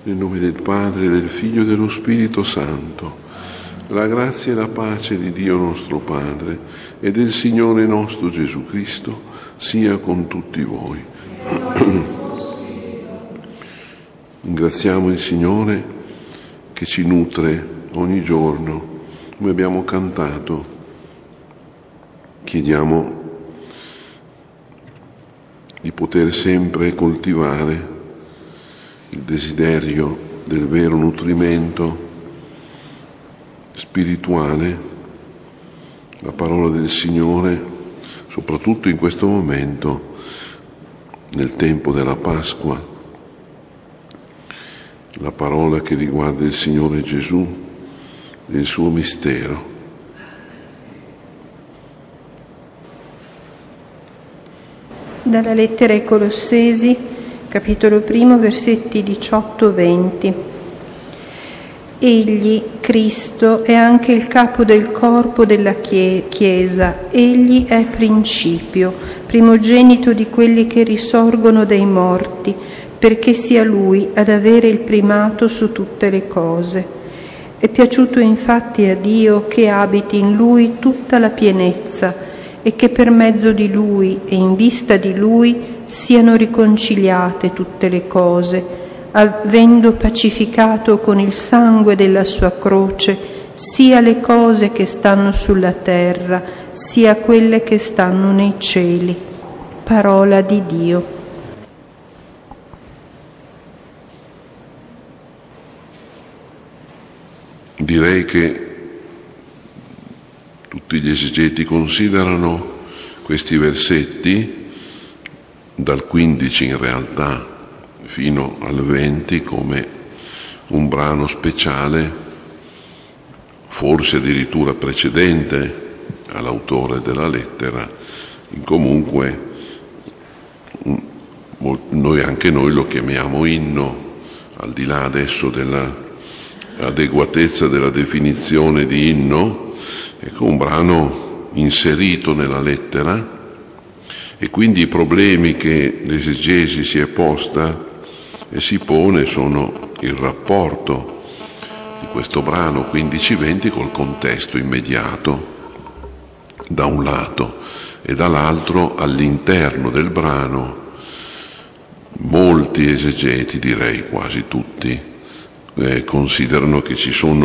Nel nome del Padre, del Figlio e dello Spirito Santo. La grazia e la pace di Dio nostro Padre e del Signore nostro Gesù Cristo sia con tutti voi. Ringraziamo il Signore che ci nutre ogni giorno, come abbiamo cantato. Chiediamo di poter sempre coltivare il desiderio del vero nutrimento spirituale, la parola del Signore, soprattutto in questo momento, nel tempo della Pasqua, la parola che riguarda il Signore Gesù e il suo mistero. Dalla lettera ai Colossesi, capitolo 1, versetti 18-20. Egli, Cristo, è anche il capo del corpo della Chiesa. Egli è principio, primogenito di quelli che risorgono dai morti, perché sia Lui ad avere il primato su tutte le cose. È piaciuto infatti a Dio che abiti in Lui tutta la pienezza, e che per mezzo di Lui e in vista di Lui siano riconciliate tutte le cose, avendo pacificato con il sangue della sua croce sia le cose che stanno sulla terra, sia quelle che stanno nei cieli. Parola di Dio. Direi che tutti gli esegeti considerano questi versetti, dal 15 in realtà fino al 20, come un brano speciale, forse addirittura precedente all'autore della lettera. Comunque anche noi lo chiamiamo inno, al di là adesso dell'adeguatezza della definizione di inno. Ecco, un brano inserito nella lettera, e quindi i problemi che l'esegesi si è posta e si pone sono il rapporto di questo brano 15-20 col contesto immediato, da un lato, e dall'altro all'interno del brano. Molti esegeti, direi quasi tutti, considerano che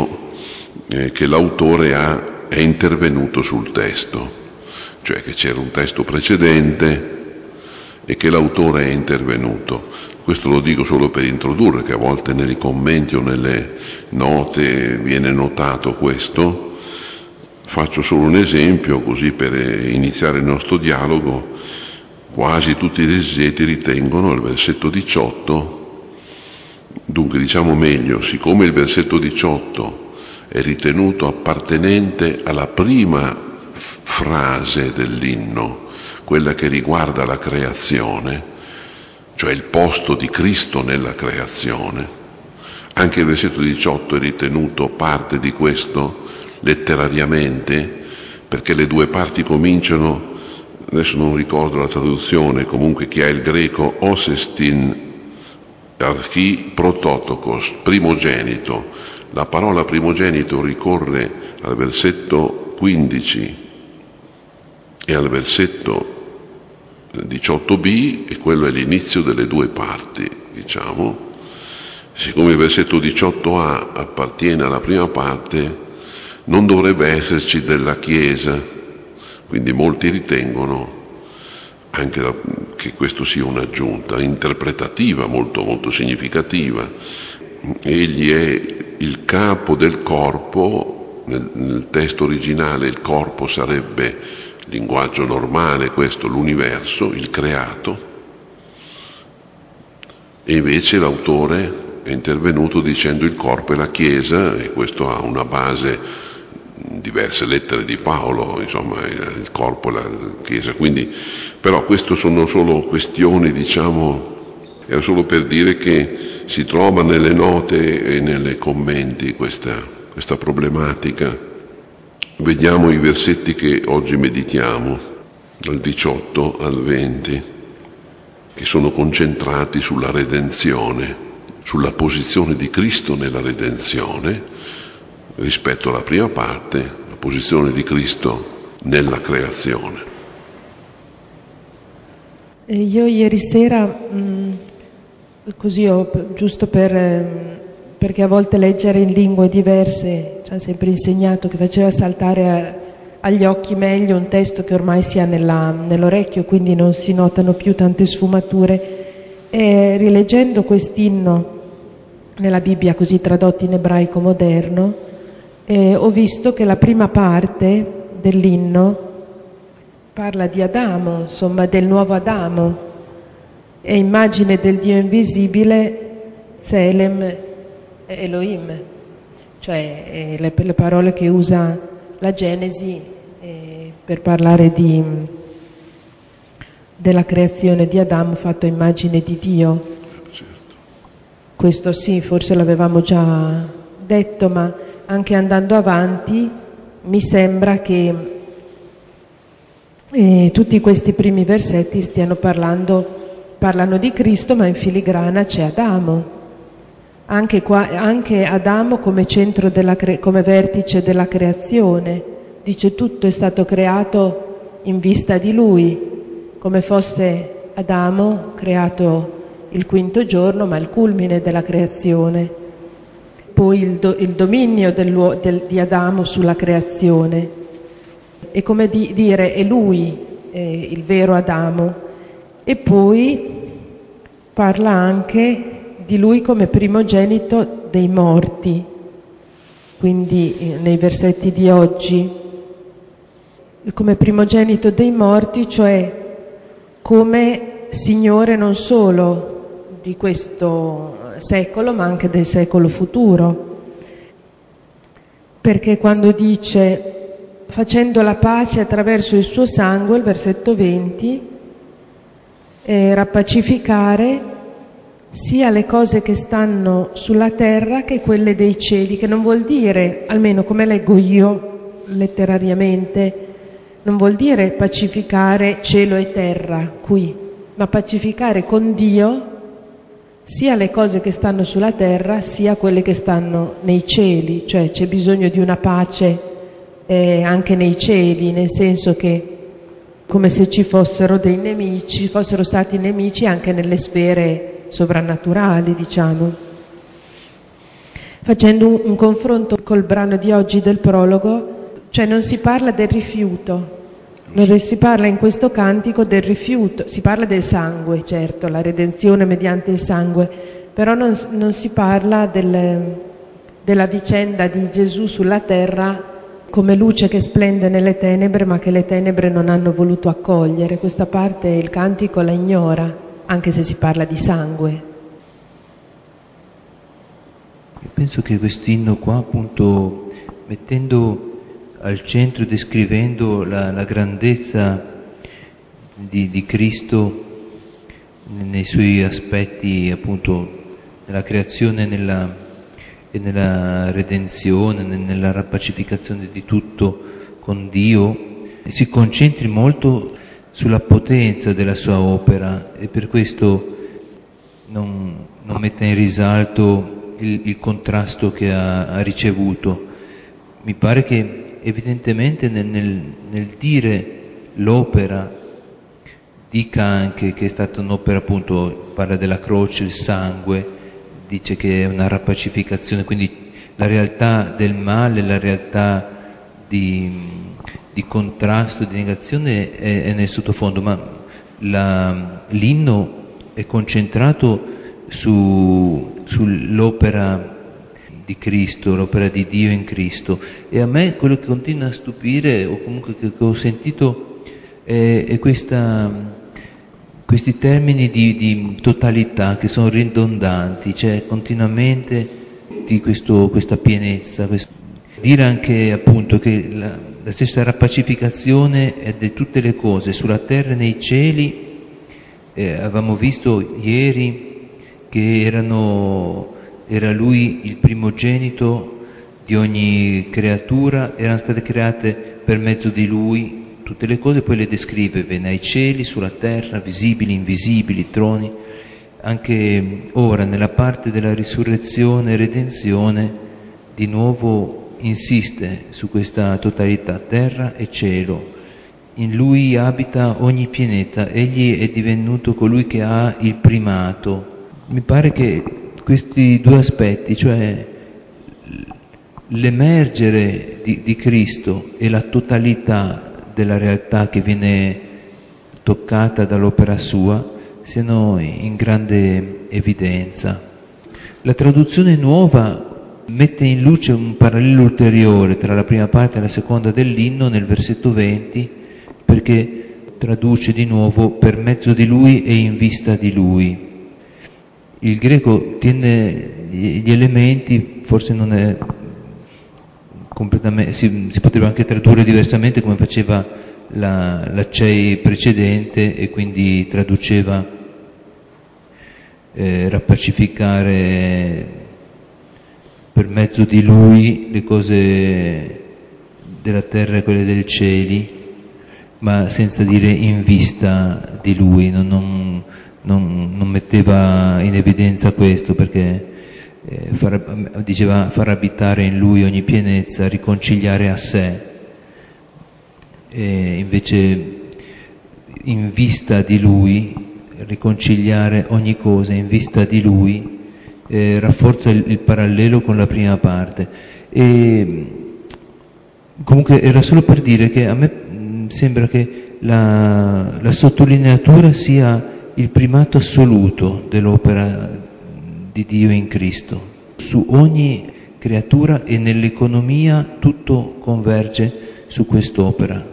che l'autore è intervenuto sul testo, cioè che c'era un testo precedente e che l'autore è intervenuto. Questo lo dico solo per introdurre, che a volte nei commenti o nelle note viene notato questo. Faccio solo un esempio, così per iniziare il nostro dialogo. Quasi tutti gli esegeti ritengono il versetto 18, dunque diciamo meglio, siccome il versetto 18 è ritenuto appartenente alla prima frase dell'inno, quella che riguarda la creazione, cioè il posto di Cristo nella creazione. Anche il versetto 18 è ritenuto parte di questo letterariamente, perché le due parti cominciano, adesso non ricordo la traduzione, comunque chi ha il greco, osestin archi prototokos, primogenito. La parola primogenito ricorre al versetto 15 e al versetto 18b, e quello è l'inizio delle due parti, diciamo. Siccome il versetto 18a appartiene alla prima parte, non dovrebbe esserci della Chiesa, quindi molti ritengono anche che questo sia un'aggiunta interpretativa molto molto significativa. Egli è il capo del corpo. Nel testo originale il corpo sarebbe linguaggio normale, questo, l'universo, il creato, e invece l'autore è intervenuto dicendo il corpo è la Chiesa, e questo ha una base in diverse lettere di Paolo, insomma il corpo è la Chiesa. Quindi, però questo sono solo questioni, diciamo, era solo per dire che si trova nelle note e nei commenti questa problematica. Vediamo i versetti che oggi meditiamo, dal 18 al 20, che sono concentrati sulla redenzione. sulla posizione di Cristo nella redenzione rispetto alla prima parte, la posizione di Cristo nella creazione. Io ieri sera, così giusto perché a volte leggere in lingue diverse ci ha sempre insegnato che faceva saltare agli occhi meglio un testo che ormai si ha nell'orecchio, quindi non si notano più tante sfumature. E rileggendo quest'inno nella Bibbia così tradotto in ebraico moderno, ho visto che la prima parte dell'inno parla di Adamo, insomma del nuovo Adamo, è immagine del Dio invisibile, Tselem Elohim, cioè le parole che usa la Genesi per parlare della creazione di Adamo fatto immagine di Dio. Certo. Questo sì, forse l'avevamo già detto, ma anche andando avanti mi sembra che tutti questi primi versetti parlano di Cristo, ma in filigrana c'è Adamo. Anche Adamo come centro come vertice della creazione. Dice tutto è stato creato in vista di Lui, come fosse Adamo creato il quinto giorno, ma il culmine della creazione. Poi il dominio di Adamo sulla creazione. È come dire, è lui il vero Adamo. E poi parla anche di lui come primogenito dei morti, quindi nei versetti di oggi, come primogenito dei morti, cioè come Signore non solo di questo secolo, ma anche del secolo futuro. Perché quando dice facendo la pace attraverso il suo sangue, il versetto 20, rappacificare sia le cose che stanno sulla terra che quelle dei cieli, che non vuol dire, almeno come leggo io letterariamente, non vuol dire pacificare cielo e terra qui, ma pacificare con Dio sia le cose che stanno sulla terra sia quelle che stanno nei cieli, cioè c'è bisogno di una pace anche nei cieli, nel senso che come se ci fossero dei nemici, fossero stati nemici anche nelle sfere sovrannaturali, diciamo. Facendo un confronto col brano di oggi del prologo, cioè non si parla del rifiuto, non si parla in questo cantico del rifiuto, si parla del sangue, certo, la redenzione mediante il sangue, però non si parla della vicenda di Gesù sulla terra come luce che splende nelle tenebre, ma che le tenebre non hanno voluto accogliere. Questa parte il cantico la ignora, anche se si parla di sangue. Io penso che quest'inno qua, appunto, mettendo al centro, descrivendo la grandezza di Cristo nei suoi aspetti, appunto, nella creazione e nella redenzione, nella rappacificazione di tutto con Dio, si concentri molto sulla potenza della sua opera e per questo non mette in risalto il contrasto che ha ricevuto. Mi pare che evidentemente nel dire l'opera dica anche che è stata un'opera, appunto, parla della croce, il sangue, dice che è una rappacificazione, quindi la realtà del male, la realtà di contrasto, di negazione è nel sottofondo, ma l'inno è concentrato sull'opera di Cristo, l'opera di Dio in Cristo. E a me quello che continua a stupire, o comunque che ho sentito, è questi termini di totalità che sono ridondanti, cioè continuamente di questa pienezza. Dire anche, appunto, che la stessa rappacificazione è di tutte le cose, sulla terra e nei cieli. Avevamo visto ieri che era lui il primogenito di ogni creatura, erano state create per mezzo di lui tutte le cose, poi le descrive bene ai cieli, sulla terra, visibili, invisibili, troni. anche ora nella parte della risurrezione e redenzione di nuovo insiste su questa totalità, terra e cielo. In lui abita ogni pienezza, egli è divenuto colui che ha il primato. Mi pare che questi due aspetti, cioè l'emergere di Cristo e la totalità della realtà che viene toccata dall'opera sua, siano in grande evidenza. La traduzione nuova mette in luce un parallelo ulteriore tra la prima parte e la seconda dell'inno nel versetto 20, perché traduce di nuovo per mezzo di lui e in vista di lui. Il greco tiene gli elementi, forse non è completamente, si potrebbe anche tradurre diversamente come faceva la CEI precedente, e quindi traduceva rappacificare per mezzo di lui le cose della terra e quelle dei cieli, ma senza dire in vista di lui, non metteva in evidenza questo, perché diceva far abitare in lui ogni pienezza, riconciliare a sé, e invece in vista di lui, riconciliare ogni cosa in vista di lui, rafforza il parallelo con la prima parte. E comunque era solo per dire che a me sembra che la sottolineatura sia il primato assoluto dell'opera di Dio in Cristo. Su ogni creatura e nell'economia tutto converge su quest'opera.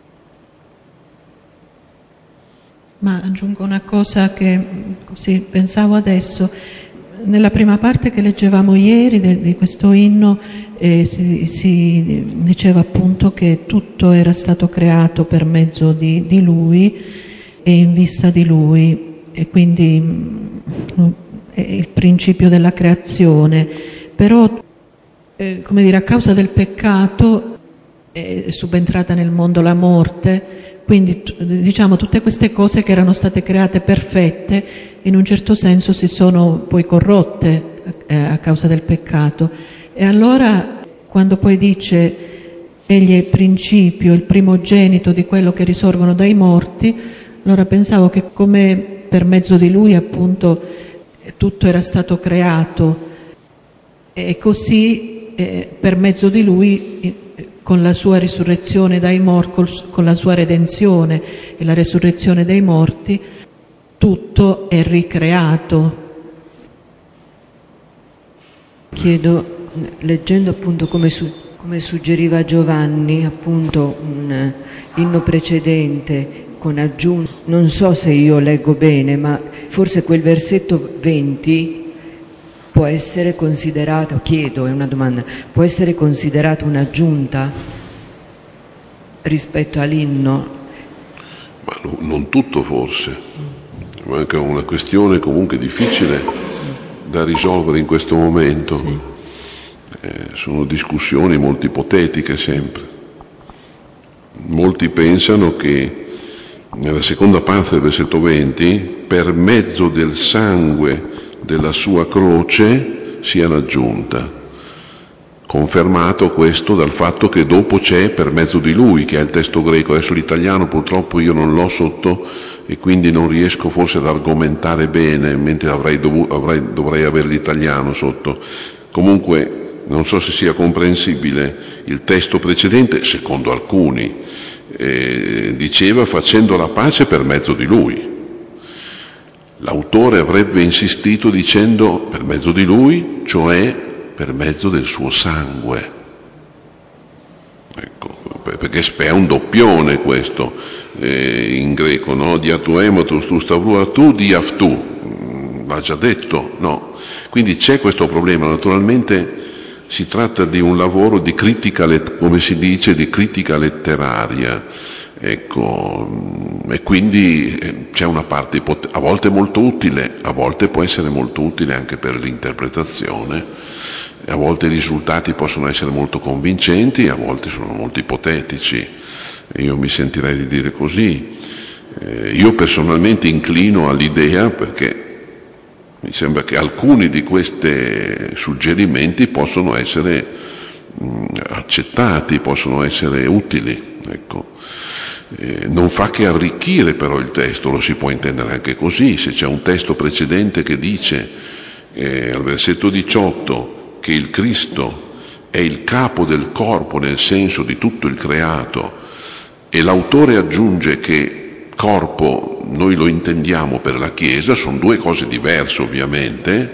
Ma aggiungo una cosa che così pensavo adesso. Nella prima parte che leggevamo ieri di questo inno si diceva appunto che tutto era stato creato per mezzo di Lui e in vista di Lui, e quindi è il principio della creazione. Però, come dire, a causa del peccato è subentrata nel mondo la morte. Quindi diciamo tutte queste cose che erano state create perfette in un certo senso si sono poi corrotte a causa del peccato. E allora quando poi dice egli è il principio, il primogenito di quello che risorgono dai morti, allora pensavo che come per mezzo di lui appunto tutto era stato creato, e così per mezzo di lui, con la sua risurrezione dai morti, con la sua redenzione e la resurrezione dei morti, tutto è ricreato. Chiedo, leggendo appunto come suggeriva Giovanni, appunto un inno precedente con aggiunta, non so se io leggo bene, ma forse quel versetto 20 può essere considerato, chiedo, è una domanda, può essere considerato un'aggiunta rispetto all'inno? Ma non tutto forse, manca una questione comunque difficile da risolvere in questo momento. Sì. Sono discussioni molto ipotetiche sempre. Molti pensano che nella seconda parte del versetto 20, per mezzo del sangue della sua croce sia l'aggiunta, confermato questo dal fatto che dopo c'è per mezzo di lui, che è il testo greco. Adesso l'italiano purtroppo io non l'ho sotto e quindi non riesco forse ad argomentare bene, mentre dovrei avere l'italiano sotto. Comunque non so se sia comprensibile il testo precedente, secondo alcuni diceva facendo la pace per mezzo di lui. L'autore avrebbe insistito dicendo per mezzo di lui, cioè per mezzo del suo sangue. Ecco, perché è un doppione questo in greco, no? Diatuematus tu stavru tu diaftu, l'ha già detto, no? Quindi c'è questo problema. Naturalmente si tratta di un lavoro di critica, come si dice, di critica letteraria. Ecco, e quindi c'è una parte a volte molto utile, a volte può essere molto utile anche per l'interpretazione, a volte i risultati possono essere molto convincenti, a volte sono molto ipotetici. Io mi sentirei di dire così. Io personalmente inclino all'idea, perché Mi sembra che alcuni di questi suggerimenti possono essere accettati, possono essere utili, ecco. Non fa che arricchire però il testo, lo si può intendere anche così. Se c'è un testo precedente che dice al versetto 18 che il Cristo è il capo del corpo nel senso di tutto il creato, e l'autore aggiunge che corpo noi lo intendiamo per la Chiesa, sono due cose diverse ovviamente,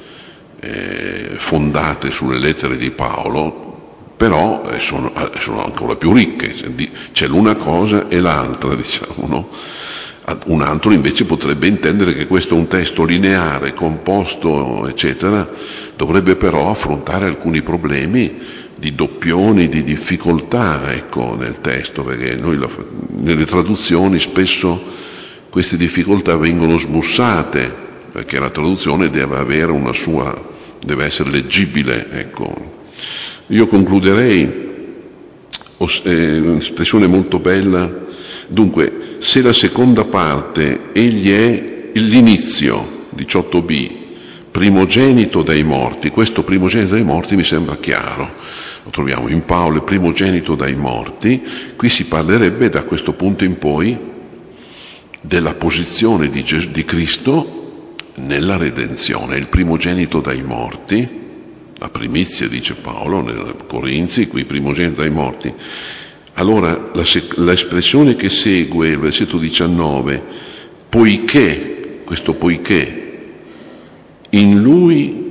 fondate sulle lettere di Paolo, però sono ancora più ricche, c'è l'una cosa e l'altra, diciamo, no? Un altro invece potrebbe intendere che questo è un testo lineare, composto, eccetera, dovrebbe però affrontare alcuni problemi di doppioni, di difficoltà, ecco, nel testo, perché noi nelle traduzioni spesso queste difficoltà vengono smussate, perché la traduzione deve avere una sua, deve essere leggibile, ecco. Io concluderei, un'espressione molto bella, dunque, se la seconda parte, egli è l'inizio, 18b, primogenito dai morti, questo primogenito dai morti mi sembra chiaro, lo troviamo in Paolo, il primogenito dai morti, qui si parlerebbe da questo punto in poi della posizione di Cristo nella redenzione, il primogenito dai morti, la primizia, dice Paolo nel Corinzi, qui primogenito dai morti. Allora l'espressione che segue, il versetto 19, poiché, questo poiché, in lui,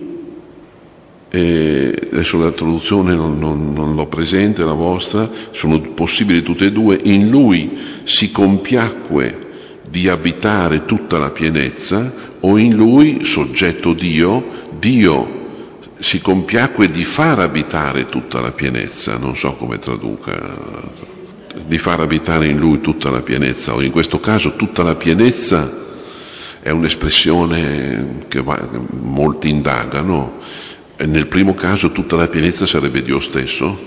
adesso la traduzione non l'ho presente, la vostra, sono possibili tutte e due, in lui si compiacque di abitare tutta la pienezza, o in lui, soggetto Dio si compiacque di far abitare tutta la pienezza, non so come traduca, di far abitare in lui tutta la pienezza, o in questo caso tutta la pienezza è un'espressione che molti indagano. Nel primo caso tutta la pienezza sarebbe Dio stesso,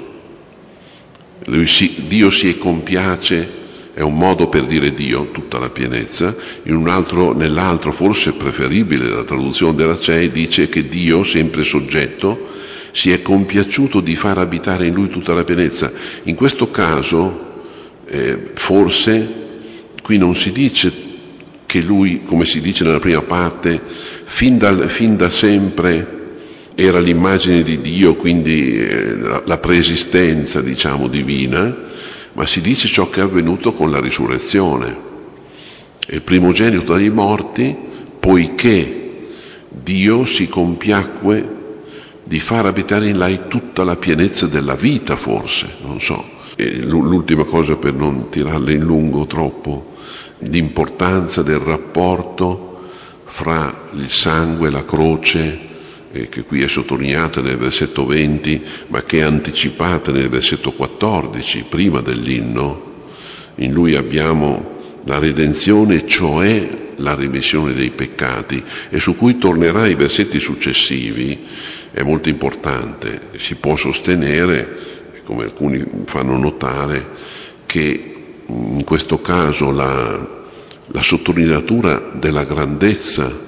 Dio si compiace, è un modo per dire Dio, tutta la pienezza. Nell'altro, forse preferibile, la traduzione della CEI dice che Dio, sempre soggetto, si è compiaciuto di far abitare in lui tutta la pienezza. In questo caso, forse, qui non si dice che lui, come si dice nella prima parte, fin da sempre era l'immagine di Dio, quindi la preesistenza, diciamo, divina, ma si dice ciò che è avvenuto con la risurrezione. Il primogenito dai morti, poiché Dio si compiacque di far abitare in lei tutta la pienezza della vita, forse, non so. E l'ultima cosa, per non tirarle in lungo troppo, l'importanza del rapporto fra il sangue e la croce, che qui è sottolineata nel versetto 20, ma che è anticipata nel versetto 14, prima dell'inno. In lui abbiamo la redenzione, cioè la remissione dei peccati, e su cui tornerà ai versetti successivi. È molto importante. Si può sostenere, come alcuni fanno notare, che in questo caso la sottolineatura della grandezza,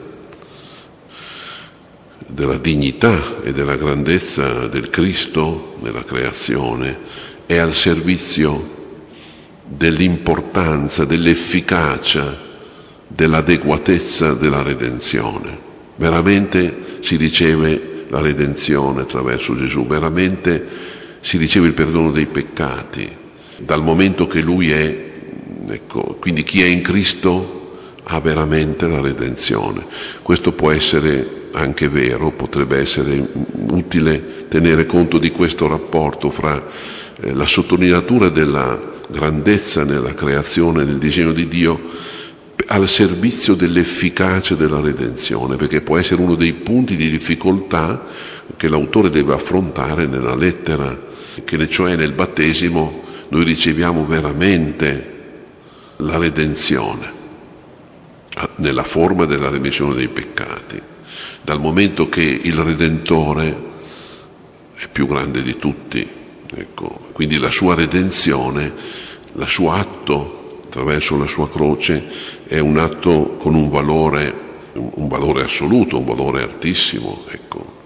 della dignità e della grandezza del Cristo nella creazione è al servizio dell'importanza, dell'efficacia, dell'adeguatezza della redenzione. Veramente si riceve la redenzione attraverso Gesù, veramente si riceve il perdono dei peccati, dal momento che Lui è, ecco, quindi chi è in Cristo ha veramente la redenzione. Questo può essere anche vero, potrebbe essere utile tenere conto di questo rapporto fra la sottolineatura della grandezza nella creazione, nel disegno di Dio, al servizio dell'efficacia della redenzione, perché può essere uno dei punti di difficoltà che l'autore deve affrontare nella lettera, che cioè nel battesimo noi riceviamo veramente la redenzione nella forma della remissione dei peccati, dal momento che il Redentore è più grande di tutti, ecco, quindi la sua redenzione, il suo atto attraverso la sua croce è un atto con un valore un valore assoluto, un valore altissimo, ecco.